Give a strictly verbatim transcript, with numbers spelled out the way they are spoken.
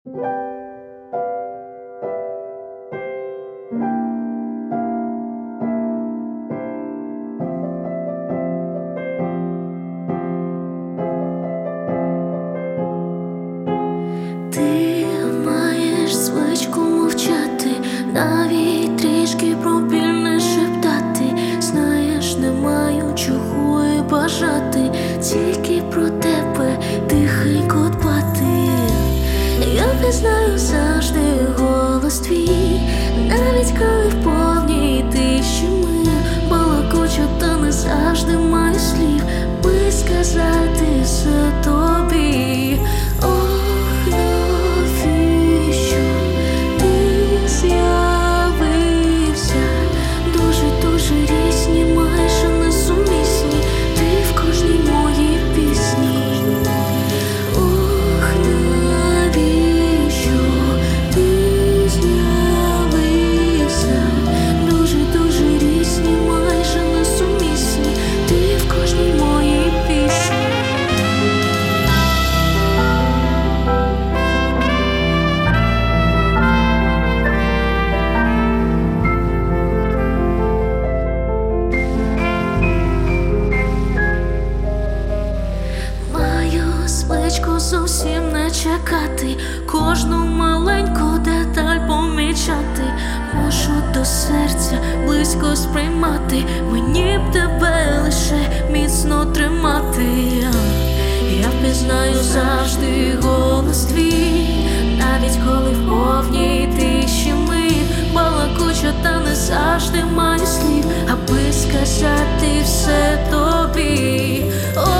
Ти маєш звичку мовчати, навіть трішки про біль не шептати. Знаєш, не маю чого і бажати, тільки про тебе тихенько дбати. Я пізнаю завжди голос твій, навіть коли в повній тиші ми балакучу, та не завжди маю слів, би сказати все тобі. Ох, навіщо ти з'явився? Дуже-дуже різні, майже несумісні, ти в кожній моїй пісні. Ох, навіщо ти з'явився? Дуже-дуже різні, майже несумісні, ти в кожній моїй пісні. Маю звичку зовсім не чекати, кожну маленьку деталь помічати. Можу до серця близько сприймати, мені б тебе лише міцно тримати. Я впізнаю завжди голос твій, навіть коли в повній тиші ми балакучу, та не завжди маю слів, аби сказати все тобі. О,